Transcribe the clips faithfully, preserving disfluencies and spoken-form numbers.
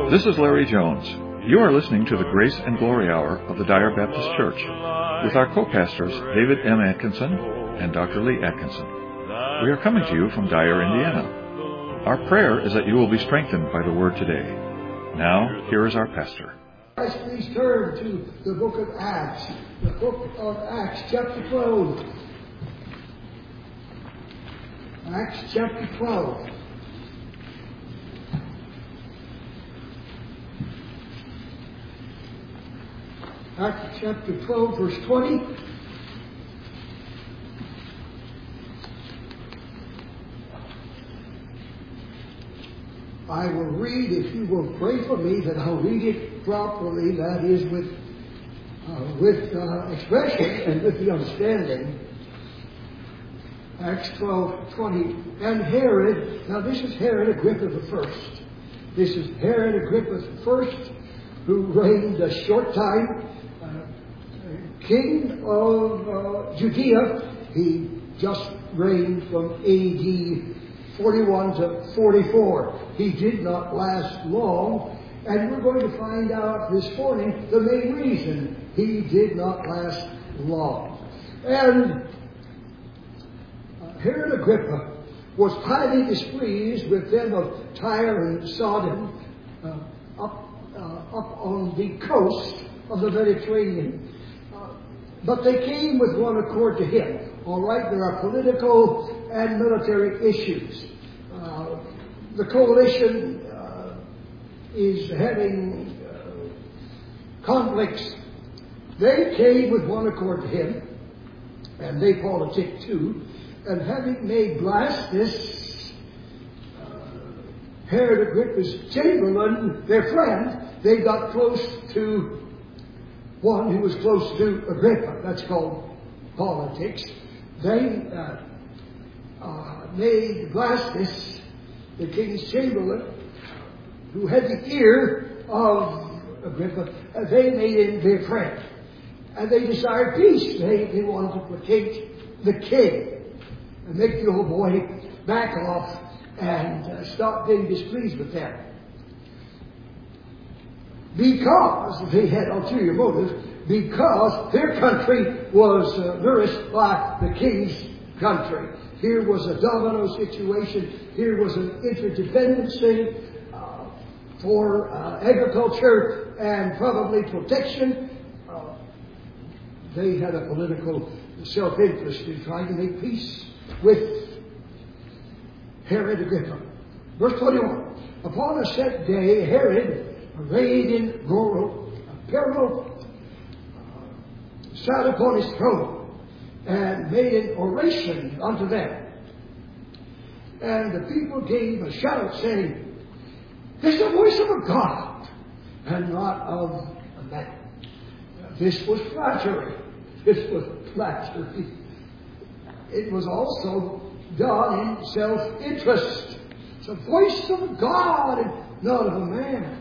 This is Larry Jones. You are listening to the Grace and Glory Hour of the Dyer Baptist Church with our co-pastors David M. Atkinson and Doctor Lee Atkinson. We are coming to you from Dyer, Indiana. Our prayer is that you will be strengthened by the Word today. Now, here is our pastor. Please turn to the book of Acts, the book of Acts, chapter twelve. Acts chapter twelve. Acts chapter twelve, verse twenty. I will read, if you will pray for me, that I'll read it properly, that is, with uh, with uh, expression and with the understanding. Acts twelve, twenty. And Herod, now this is Herod Agrippa the first. This is Herod Agrippa the first, who reigned a short time. King of uh, Judea. He just reigned from A D forty-one to forty-four. He did not last long, and we're going to find out this morning the main reason he did not last long. And uh, Herod Agrippa was highly displeased with them of Tyre and Sodom uh, up, uh, up on the coast of the Mediterranean. But they came with one accord to him. All right, there are political and military issues. Uh, the coalition uh, is having uh, conflicts. They came with one accord to him, and they politic too. And having made Blastus, uh, Herod Agrippa's chamberlain, their friend, they got close to one who was close to Agrippa. That's called politics. They uh, uh, made Blastus, the king's chamberlain, who had the ear of Agrippa, uh, they made him their friend. And they desired peace. They, they wanted to protect the king and make the old boy back off and uh, stop being displeased with them. Because they had ulterior motives, because their country was uh, nourished by the king's country. Here was a domino situation. Here was an interdependency uh, for uh, agriculture and probably protection. Uh, they had a political self-interest in trying to make peace with Herod Agrippa. Verse twenty-one. Upon a set day, Herod, arrayed in royal apparel, uh, sat upon his throne and made an oration unto them. And the people gave a shout, saying, "This is the voice of a God, and not of a man." This was flattery. This was flattery. It was also done in self-interest. It's the voice of a God, and not of a man.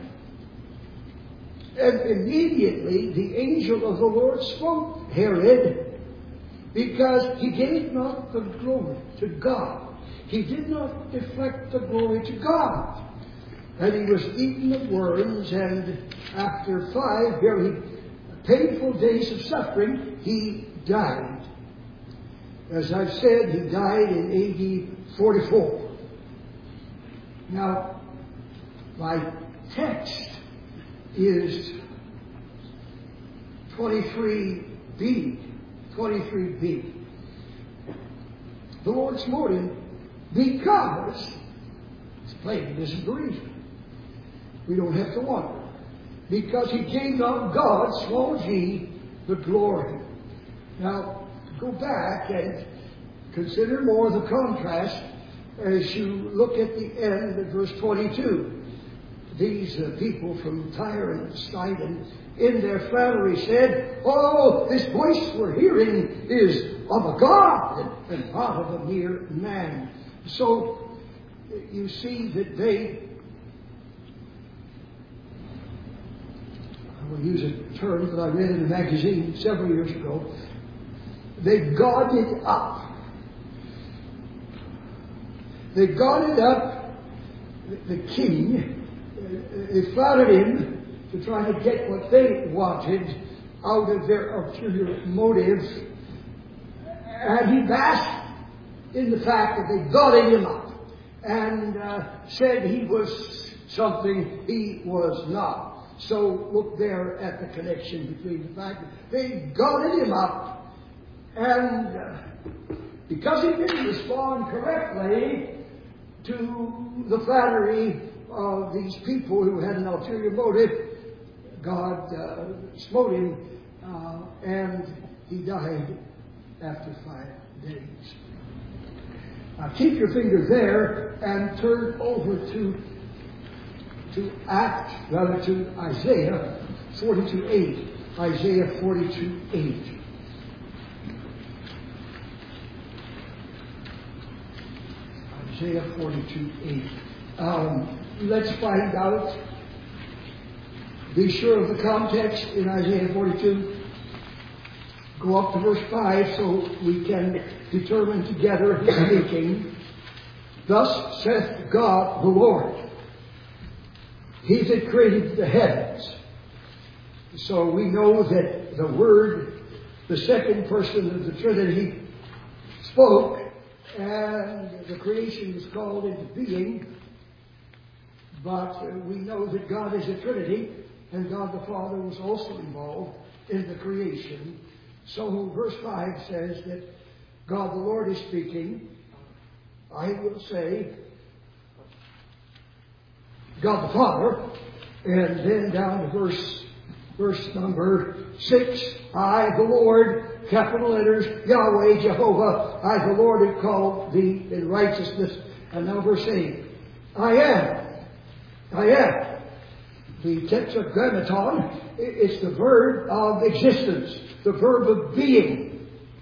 And immediately the angel of the Lord smote Herod, because he gave not the glory to God. He did not deflect the glory to God. And he was eaten of worms, and after five very painful days of suffering, he died. As I've said, he died in A D forty-four. Now, my text is twenty-three B. twenty-three B. The Lord smote him because, it's plain, it isn't the reason. We don't have to wonder. Because he gave not God, small g, the glory. Now, go back and consider more the contrast as you look at the end of verse twenty-two. These uh, people from Tyre and Sidon, in their flattery, said, "Oh, this voice we're hearing is of a God and not of a mere man." So you see that they, I will use a term that I read in a magazine several years ago, they guarded up. They guarded up the king it flattered him to try to get what they wanted out of their ulterior motives. And he basked in the fact that they gutted him up and uh, said he was something he was not. So look there at the connection between the fact that they gutted him up, and uh, because he didn't respond correctly to the flattery of these people who had an ulterior motive, God uh, smote him, uh, and he died after five days. Now keep your finger there and turn over to to Act, rather to Isaiah forty-two eight. Isaiah forty-two eight. Isaiah forty-two eight. Um, let's find out. Be sure of the context in Isaiah forty-two. Go up to verse five so we can determine together who's speaking. Thus saith God the Lord, He that created the heavens. So we know that the Word, the second person of the Trinity, spoke, and the creation was called into being. But we know that God is a Trinity, and God the Father was also involved in the creation. So verse five says that God the Lord is speaking. I will say God the Father, and then down to verse verse number six, I the Lord, capital letters, Yahweh, Jehovah, I the Lord have called thee in righteousness. And now verse eight, I am, I am. The tetragrammaton, it's the verb of existence, the verb of being.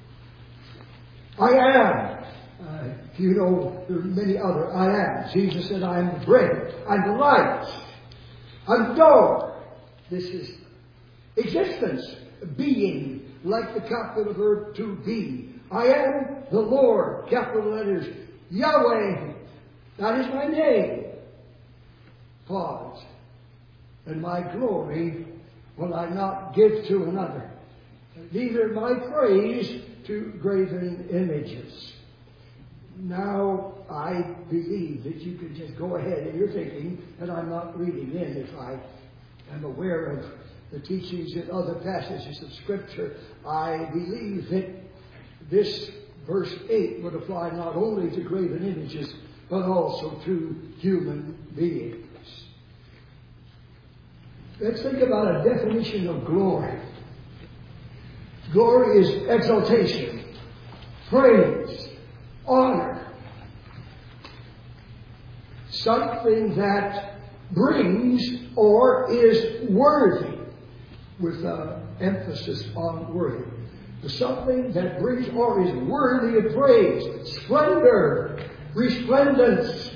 I am. Uh, you know, there are many other I am. Jesus said, I am the bread. I'm the light. I'm the door. This is existence, being, like the capital verb to be. I am the Lord, capital letters, Yahweh. That is my name. Pause. And my glory will I not give to another, neither my praise to graven images. Now, I believe that you can just go ahead in your thinking, and I'm not reading in if I am aware of the teachings in other passages of Scripture. I believe that this verse eight would apply not only to graven images, but also to human beings. Let's think about a definition of glory. Glory is exaltation, praise, honor. Something that brings or is worthy, with uh, emphasis on worthy. Something that brings or is worthy of praise. Splendor, resplendence.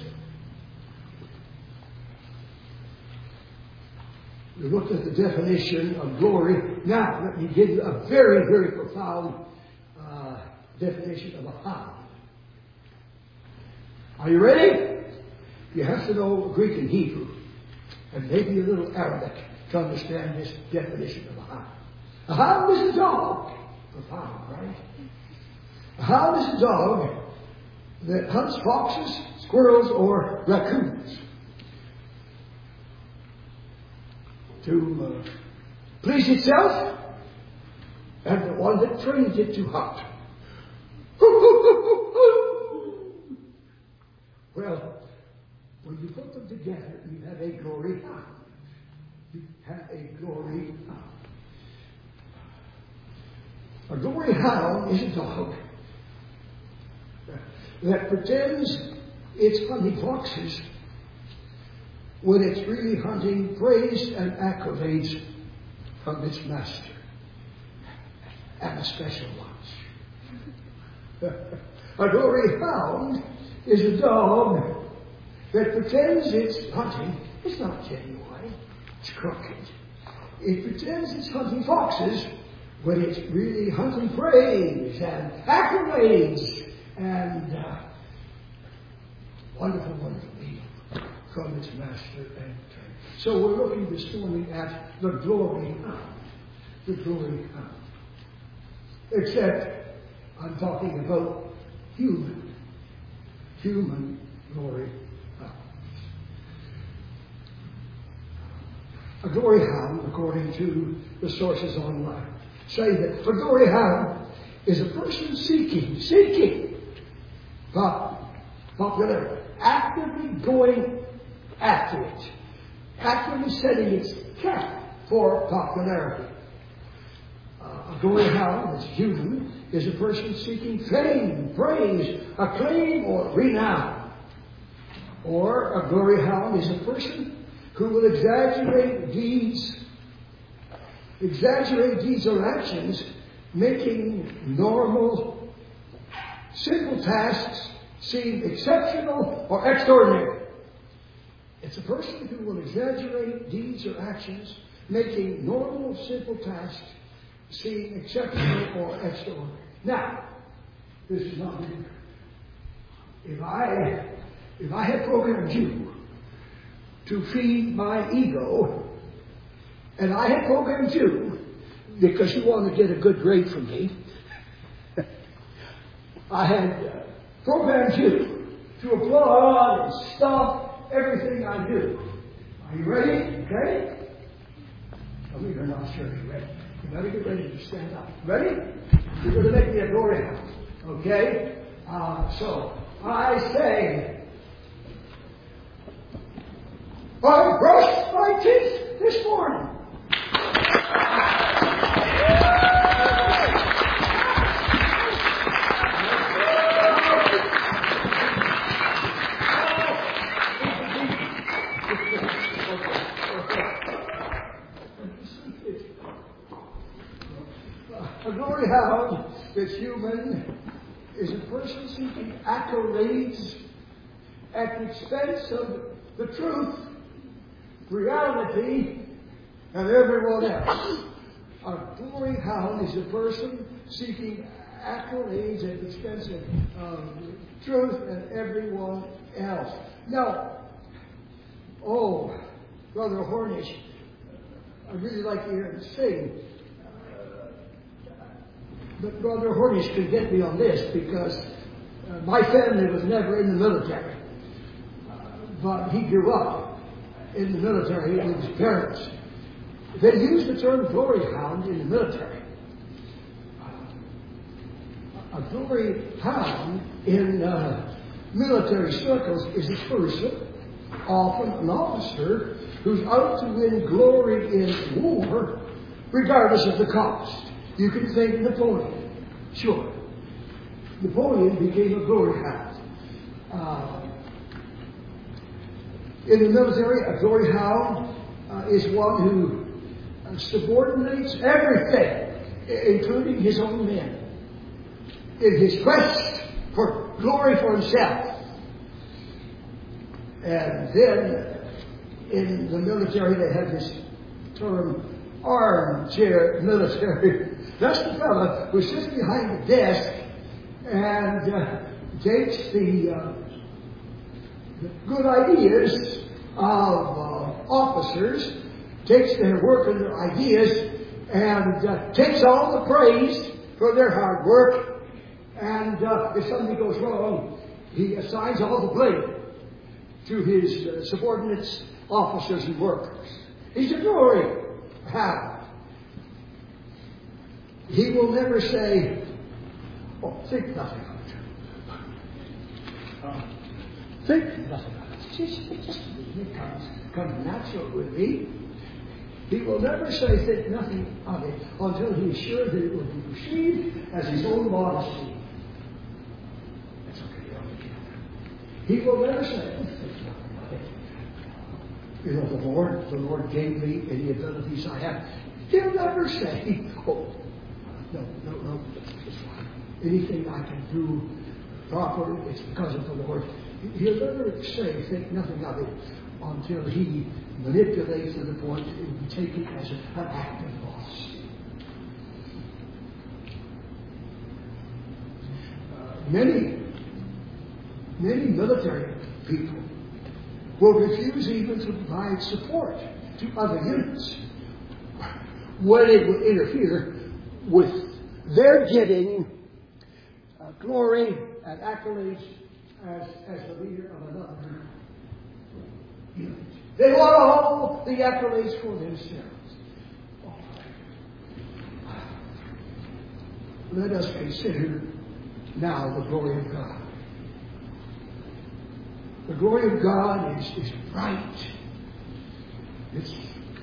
We looked at the definition of glory. Now, let me give you a very, very profound uh, definition of a hound. Are you ready? You have to know Greek and Hebrew, and maybe a little Arabic to understand this definition of a hound. A hound is a dog. Profound, right? A hound is a dog that hunts foxes, squirrels, or raccoons to uh, please itself, and the one that trains it to hunt. Well, when you put them together, you have a glory hound. You have a glory hound. A glory hound is a dog that pretends it's hunting foxes when it's really hunting praise and accolades from its master, and a special ones. A glory hound is a dog that pretends it's hunting. It's not genuine. It's crooked. It pretends it's hunting foxes when it's really hunting praise and accolades and uh, wonderful, wonderful meal from its master and trainers. So we're looking this morning at the glory hound. The glory hound. Except I'm talking about human, human glory hound. A glory hound, according to the sources online, say that a glory hound is a person seeking, seeking pop, popularity, actively going after it, actively setting its cap for popularity. Uh, a glory hound that's human is a person seeking fame, praise, acclaim, or renown. Or a glory hound is a person who will exaggerate deeds, exaggerate deeds or actions, making normal, simple tasks seem exceptional or extraordinary. It's a person who will exaggerate deeds or actions, making normal, simple tasks seem exceptional or extraordinary. Now, this is not me. If I, if I had programmed you to feed my ego, and I had programmed you because you want to get a good grade from me, I had uh, programmed you to applaud and stop everything I do. Are you ready? Okay? Tell me you're not sure you're ready. You better get ready to stand up. Ready? You're going to make me a glory hound. Okay? Uh, so, I say, I brushed my teeth this morning. A glory hound that's human is a person seeking accolades at the expense of the truth, reality, and everyone else. A glory hound is a person seeking accolades at the expense of um, truth and everyone else. Now, oh, Brother Hornish, I'd really like to hear him sing. But Brother Hornish could get me on this because uh, my family was never in the military. Uh, but he grew up in the military with his parents. They used the term glory hound in the military. Uh, a glory hound in uh, military circles is a person, often an officer, who's out to win glory in war, regardless of the cost. You can think Napoleon. Sure. Napoleon became a glory hound. Uh, in the military, a glory hound uh, is one who uh, subordinates everything, including his own men, in his quest for glory for himself. And then in the military, they have this term, armchair military. That's the fellow who sits behind the desk and uh, takes the, uh, the good ideas of uh, officers, takes their work and their ideas, and uh, takes all the praise for their hard work. And uh, if something goes wrong, he assigns all the blame to his uh, subordinates, officers, and workers. He's a glory hound. He will never say, oh, think nothing of it. Uh, think nothing of it. Just, just it comes, comes natural with me. He will never say, think nothing of it, until he is sure that it will be received as his own modesty. That's okay, I'll get it. He will never say, think nothing of it. You know, the Lord, the Lord gave me any abilities I have. He'll never say, oh, no, no, no, it's fine. Anything I can do properly, it's because of the Lord. He'll never say, think nothing of it, until he manipulates to the point that it will be taken as an act of loss. Uh, many, many military people will refuse even to provide support to other units when it will interfere with their getting uh, glory and accolades as, as the leader of another unit. They want to hold the accolades for themselves. Let us consider now the glory of God. The glory of God is, is bright. It's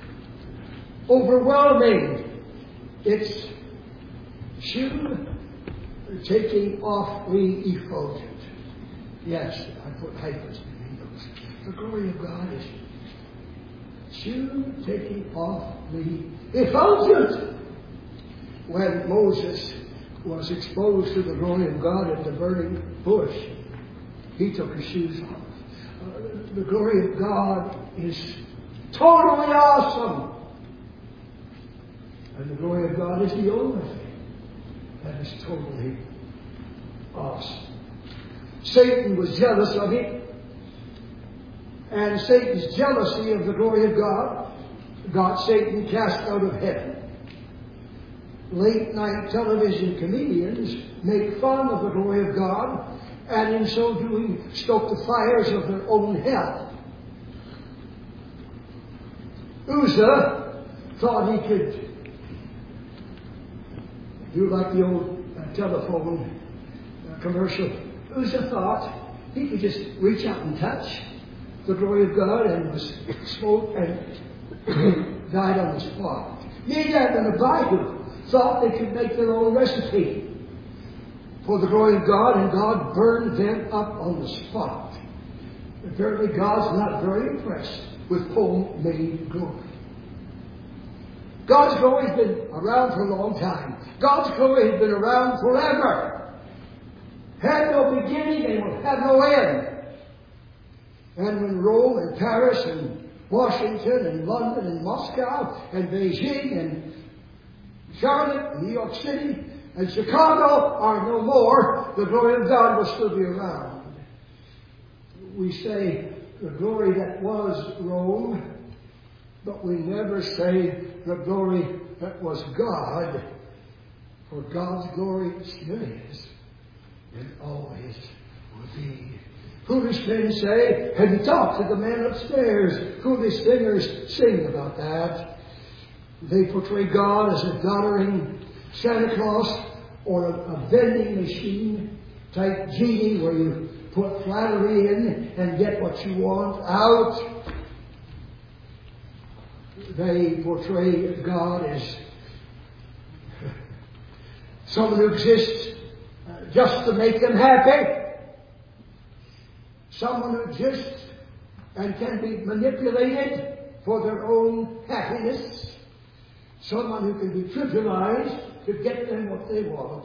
overwhelming. It's shoe taking off the effulgent. Yes, I put hyphens between those. The glory of God is shoe taking off the effulgent. When Moses was exposed to the glory of God at the burning bush, he took his shoes off. Uh, the glory of God is totally awesome. And the glory of God is the only thing that is totally awesome. Satan was jealous of it. And Satan's jealousy of the glory of God got Satan cast out of heaven. Late night television comedians make fun of the glory of God, and in so doing stoke the fires of their own hell. Uzzah thought he could do like the old uh, telephone uh, commercial. Uzzah thought he could just reach out and touch the glory of God and was smoked and died on the spot. Nadab and Abihu thought they could make their own recipe for the glory of God, and God burned them up on the spot. Apparently God's not very impressed with homemade glory. God's glory has been around for a long time. God's glory has been around forever. Had no beginning and will have no end. And when Rome and Paris and Washington and London and Moscow and Beijing and Charlotte and New York City and Chicago are no more, the glory of God will still be around. We say the glory that was Rome, but we never say the glory that was God, for God's glory still is and always will be. Foolish men say, have you talked to the man upstairs? Foolish singers sing about that. They portray God as a doddering Santa Claus or a, a vending machine type genie where you put flattery in and get what you want out. They portray God as someone who exists just to make them happy. Someone who exists and can be manipulated for their own happiness. Someone who can be trivialized to get them what they want.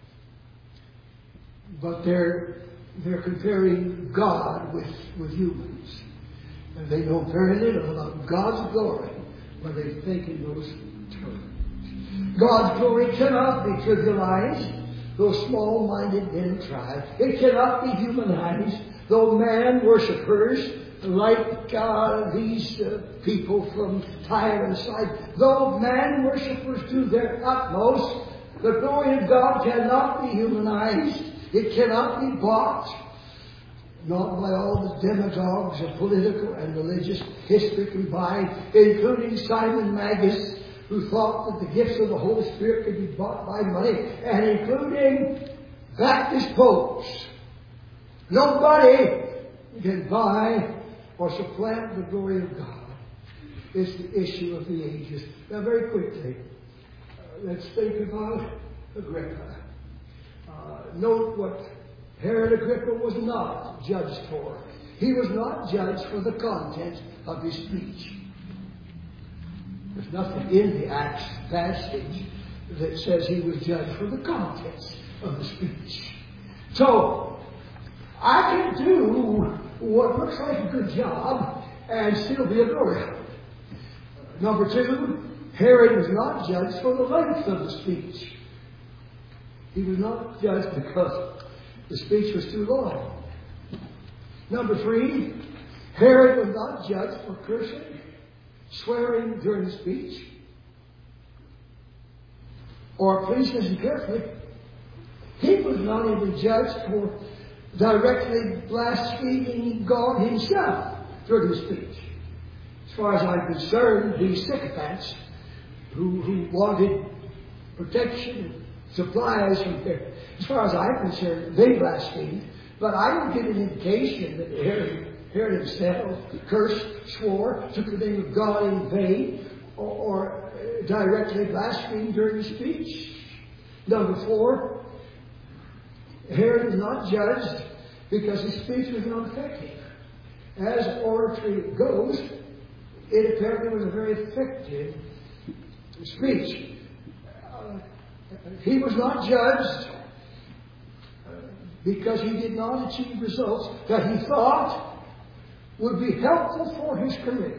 But they're, they're comparing God with, with humans. And they know very little about God's glory when they think in those terms. God's glory cannot be trivialized, though small-minded men try. It cannot be humanized, though man worshippers like uh, these uh, people from Tyre and Sidon, though man worshippers do their utmost, the glory of God cannot be humanized. It cannot be bought, not by all the demagogues of political and religious history combined, including Simon Magus, who thought that the gifts of the Holy Spirit could be bought by money, and including Baptist popes. Nobody can buy or supplant the glory of God. It's the issue of the ages. Now, very quickly, uh, let's think about Agrippa. Uh, note what Herod Agrippa was not judged for. He was not judged for the content of his speech. There's nothing in the Acts passage that says he was judged for the contents of the speech. So, I can do what looks like a good job and still be a glory. Number two, Herod was not judged for the length of the speech. He was not judged because the speech was too long. Number three, Herod was not judged for cursing, swearing during speech, or please listen carefully, he was not even judged for directly blaspheming God himself during his speech. As far as I'm concerned, these sycophants who, who wanted protection and supplies from there, as far as I'm concerned, they blasphemed. But I don't get an indication that Herod, Herod himself cursed, swore, took the name of God in vain, or, or directly blasphemed during his speech. Number four, Herod is not judged because his speech was not effective. As oratory goes, it apparently was a very effective speech. Uh, he was not judged because he did not achieve results that he thought would be helpful for his career.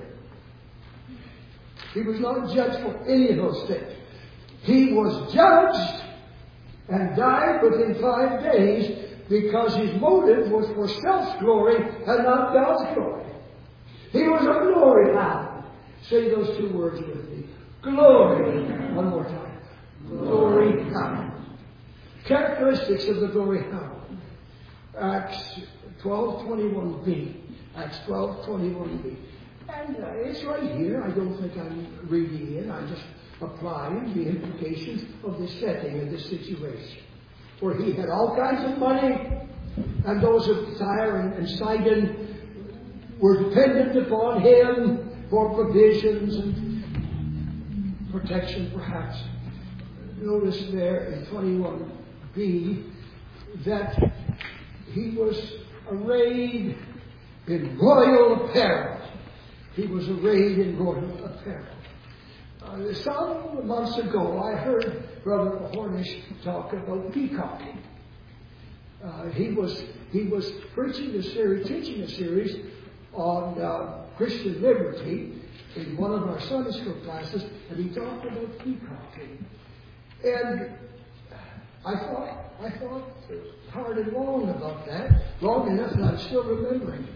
He was not judged for any of those things. He was judged and died within five days because his motive was for self-glory and not God's glory. He was a glory hound. Say those two words with me. Glory. One more time. Glory hound. Characteristics of the glory hound. Acts twelve twenty-one b. Acts twelve twenty-one b. And uh, it's right here. I don't think I'm reading it. I'm just applying the implications of the setting of this situation. For he had all kinds of money, and those of Tyre and, and Sidon were dependent upon him for provisions and protection, perhaps. Notice there in twenty-one b that he was arrayed in royal apparel. He was arrayed in royal apparel. Uh, some months ago, I heard Brother Hornish talk about peacocking. Uh, he was he was preaching a series, teaching a series on uh, Christian liberty in one of our Sunday school classes, and he talked about peacocking. And I thought I thought hard and long about that, long enough that I'm still remembering.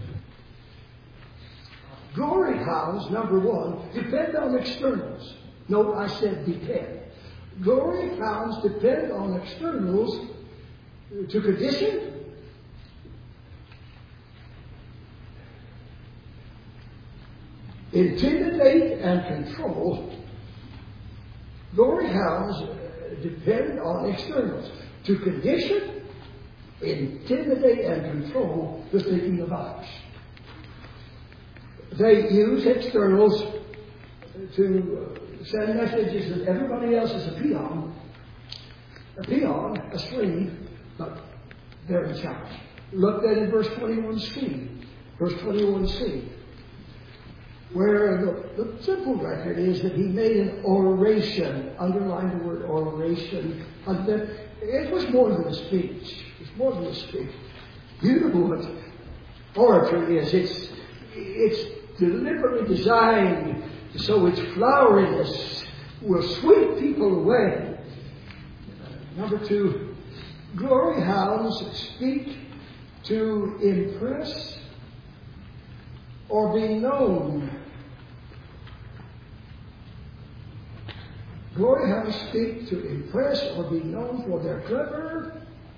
Glory hounds, number one, depend on externals. No, I said depend. Glory hounds depend on externals to condition, intimidate, and control. Glory hounds depend on externals to condition, intimidate, and control the thinking of others. They use externals to send messages that everybody else is a peon, a peon, a slave, but they're in charge. Look then in verse twenty-one c, verse twenty-one c, where the, the simple record is that he made an oration. Underline the word oration. And that it was more than a speech. It was more than a speech. You know what oratory is. It's it's deliberately designed so its floweriness will sweep people away. Uh, number two, glory hounds speak to impress or be known. Glory hounds speak to impress or be known for their clever,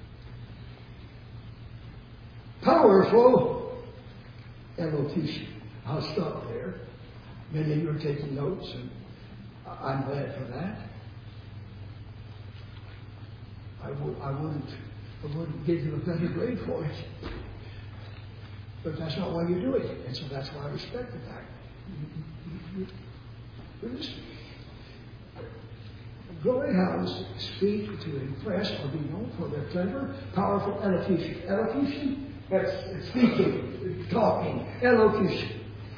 powerful elocution. I'll stop there. Many of you are taking notes, and I'm glad for that. I, w- I, wouldn't, I wouldn't give you a better grade for it. But that's not why you're doing it, and so that's why I respect the fact. Glory hounds speak to impress or be known for their clever, powerful elocution. Elocution? That's speaking, talking, elocution.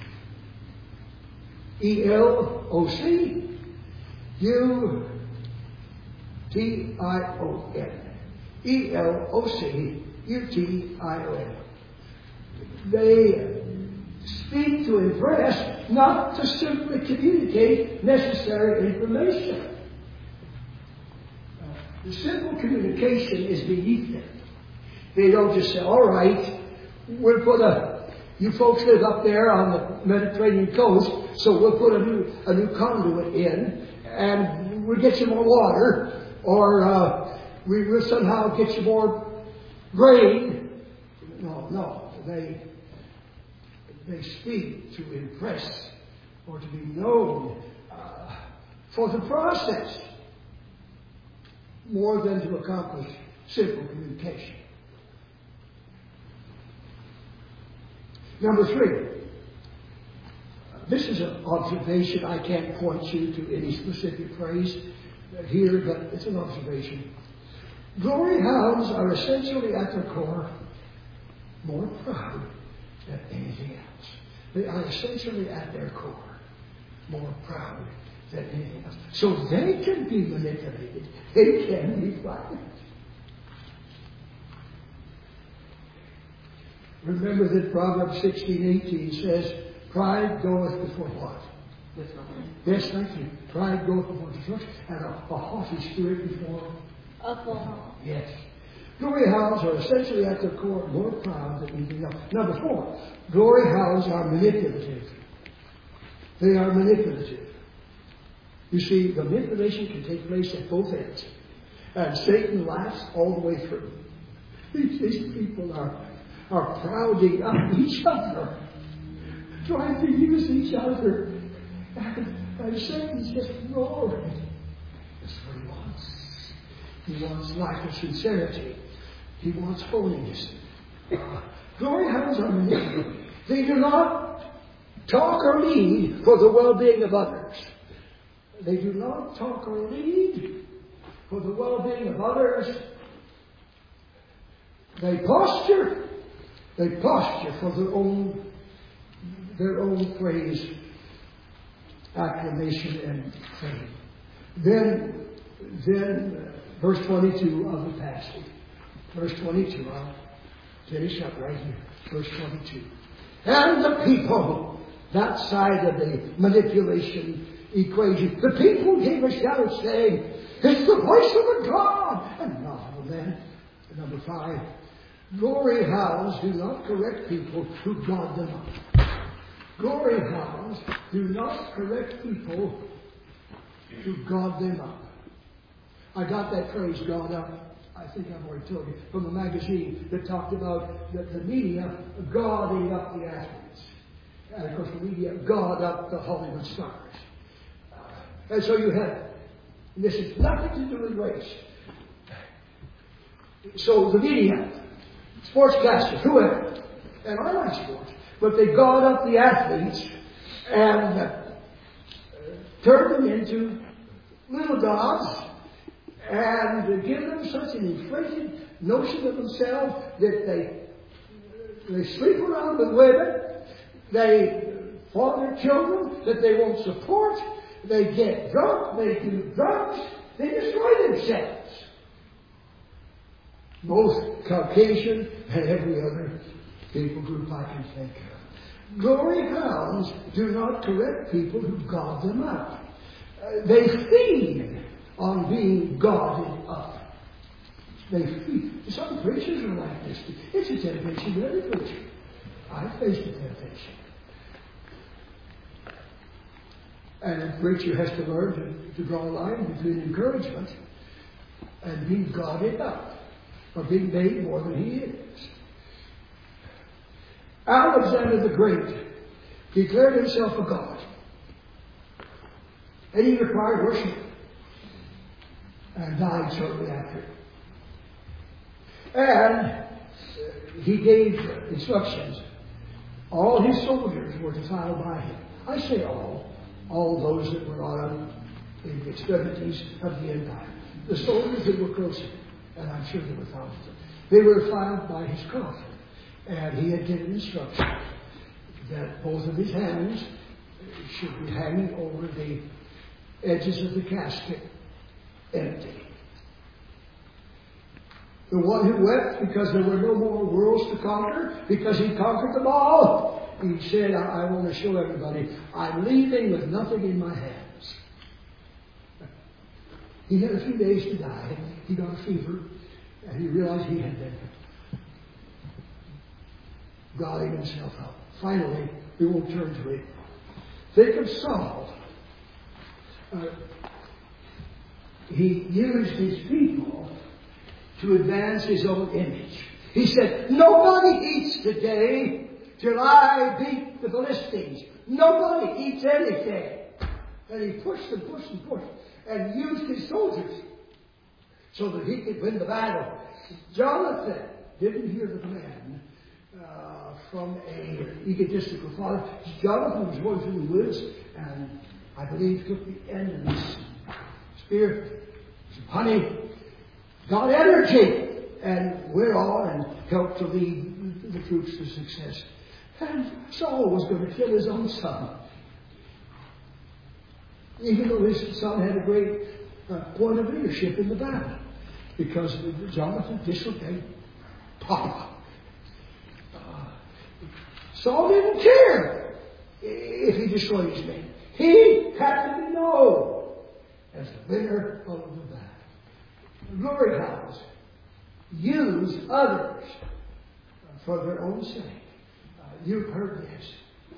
E L O C U T I O N. E L O C U T I O N. They speak to impress, not to simply communicate necessary information. The simple communication is beneath them. They don't just say, all right, we'll put a You folks live up there on the Mediterranean coast, so we'll put a new a new conduit in, and we'll get you more water, or uh, we will somehow get you more grain. No, no, they they speak to impress or to be known uh, for the process more than to accomplish simple communication. Number three. This is an observation. I can't point you to any specific phrase here, but it's an observation. Glory hounds are essentially at their core more proud than anything else. They are essentially at their core more proud than anything else. So they can be manipulated. They can be flattered. Remember that Proverbs sixteen eighteen says, pride goeth before what? Yes, thank you. Pride goeth before destruction, and a, a haughty spirit before a fall. Yes. Glory hounds are essentially at their core more proud than anything else. Number four, glory hounds are manipulative. They are manipulative. You see, the manipulation can take place at both ends. And Satan laughs all the way through. These, these people are, are prouding up each other, trying to use each other. And, and Satan's just roaring. That's what he wants. He wants lack of sincerity. He wants holiness. Uh, glory hounds are manipulative. They do not talk or lead for the well-being of others. They do not talk or lead for the well-being of others. They posture. They posture for their own, their own praise, acclamation, and fame. Then, then, uh, verse twenty-two of the passage. Verse twenty-two. I'll finish up right here. Verse twenty-two. And the people, that side of the manipulation equation, the people gave a shout saying, it's the voice of a God and not of a man. Number five. Glory hounds do not correct people who God them up. Glory hounds do not correct people who God them up. I got that phrase, God up, I think I've already told you, from a magazine that talked about the, the media godding up the athletes. And of course the media god up the Hollywood stars. Uh, and so you have, this has nothing to do with race. So the media, sportscasters, whoever, and I like sports, but they god up the athletes and uh, turn them into little gods and give them such an inflated notion of themselves that they they sleep around with women, they father children that they won't support, they get drunk, they do drugs, they destroy themselves. Both Caucasian and every other people group I can think of. Glory hounds do not correct people who god them up. Uh, they feed on being guarded up. They feed. Some preachers are like this. It's a temptation to every preacher. I faced a temptation. And a preacher has to learn to, to draw a line between encouragement and being guarded up, or being made more than he is. Alexander the Great declared himself a god. And he required worship. And died shortly after. And he gave instructions. All his soldiers were to file by him. I say all. All those that were on in the extremities of the empire. The soldiers that were closer, and I'm sure there were thousands of them, they were filed by his coffin. And he had given instructions that both of his hands should be hanging over the edges of the casket, empty. The one who wept because there were no more worlds to conquer, because he conquered them all, he said, I, I want to show everybody, I'm leaving with nothing in my hands. He had a few days to die. He got a fever, and he realized he had been godding himself up. Finally, we won't turn to it. Think of Saul. Uh, he used his people to advance his own image. He said, nobody eats today till I beat the Philistines. Nobody eats anything. And he pushed and pushed and pushed and used his soldiers so that he could win the battle. Jonathan didn't hear the command uh, from a egotistical father. Jonathan was going through the woods and I believe took the end of his spear, some honey, got energy, and went on and helped to lead the troops to success. And Saul was going to kill his own son. Even though his son had a great uh, point of leadership in the battle. Because Jonathan disobeyed Papa. Uh, Saul didn't care if he destroyed his men. He had to be known as the winner of the battle. Glory hounds use others for their own sake. Uh, you've heard this.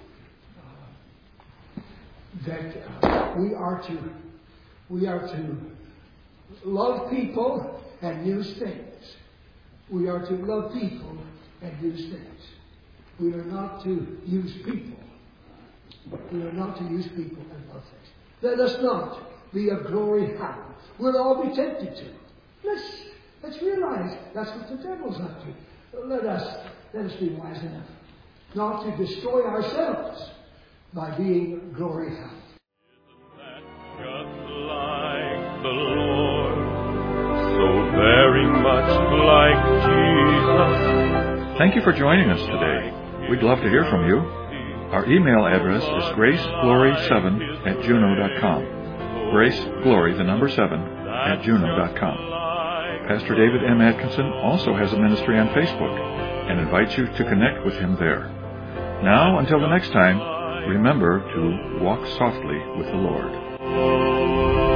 Uh, that uh, we are to we are to love people and use things. We are to love people and use things. We are not to use people. We are not to use people and love things. Let us not be a glory hound. We'll all be tempted to. Let's let's realize that's what the devil's up to. Let us let us be wise enough not to destroy ourselves by being glory hounds. Just like the Lord, so very much like Jesus. Thank you for joining us today. We'd love to hear from you. Our email address is grace glory seven at juno dot com. Grace Glory, the number seven, at juno dot com. Pastor David M. Atkinson also has a ministry on Facebook and invites you to connect with him there. Now, until the next time, remember to walk softly with the Lord.